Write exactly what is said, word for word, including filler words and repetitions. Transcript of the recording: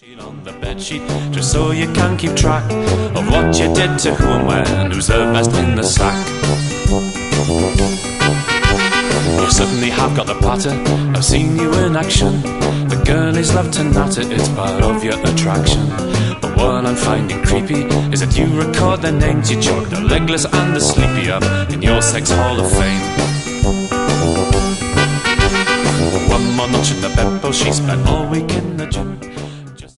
On the bedsheet, just so you can keep track of what you did to who and when, who's the best in the sack. You certainly have got the patter, I've seen you in action. The girlies love to natter, it's part of your attraction. But what I'm finding creepy is that you record their names, you chalk the legless and the sleepy up in your sex hall of fame. One more notch in the pebble, she spent all week in the gym.